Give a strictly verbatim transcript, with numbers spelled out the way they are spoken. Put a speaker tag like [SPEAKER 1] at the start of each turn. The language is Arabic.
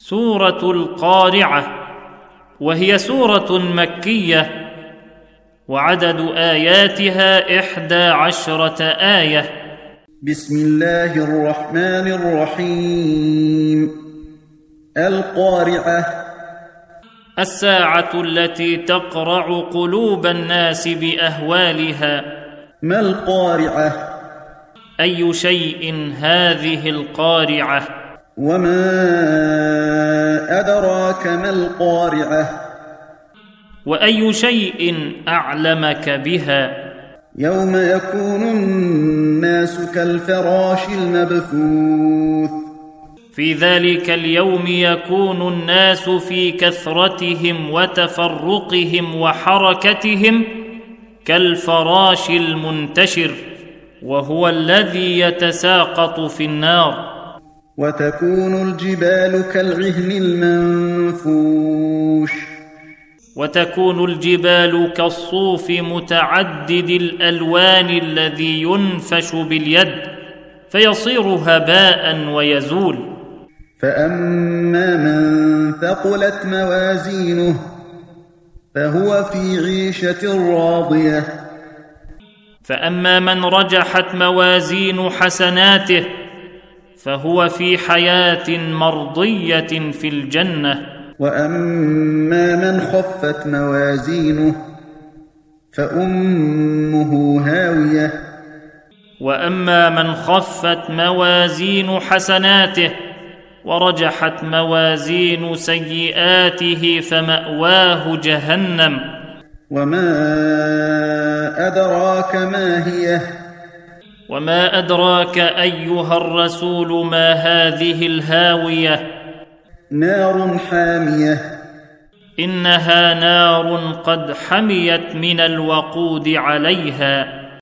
[SPEAKER 1] سورة القارعة، وهي سورة مكية، وعدد آياتها إحدى عشرة آية.
[SPEAKER 2] بسم الله الرحمن الرحيم. القارعة،
[SPEAKER 1] الساعة التي تقرع قلوب الناس بأهوالها.
[SPEAKER 2] ما القارعة؟
[SPEAKER 1] أي شيء هذه القارعة؟
[SPEAKER 2] وما أدراك ما القارعة؟
[SPEAKER 1] وأي شيء أعلمك بها؟
[SPEAKER 2] يوم يكون الناس كالفراش المبثوث.
[SPEAKER 1] في ذلك اليوم يكون الناس في كثرتهم وتفرقهم وحركتهم كالفراش المنتشر، وهو الذي يتساقط في النار.
[SPEAKER 2] وتكون الجبال كالعهن المنفوش.
[SPEAKER 1] وتكون الجبال كالصوف متعدد الألوان الذي ينفش باليد فيصير هباء ويزول.
[SPEAKER 2] فأما من ثقلت موازينه فهو في عيشة راضية.
[SPEAKER 1] فأما من رجحت موازين حسناته فهو في حياة مرضية في الجنة.
[SPEAKER 2] وأما من خفت موازينه فأمه هاوية.
[SPEAKER 1] وأما من خفت موازين حسناته ورجحت موازين سيئاته فمأواه جهنم.
[SPEAKER 2] وما أدراك ما هي؟
[SPEAKER 1] وما أدراك أيها الرسول ما هذه الهاوية؟
[SPEAKER 2] نار حامية.
[SPEAKER 1] إنها نار قد حميت من الوقود عليها.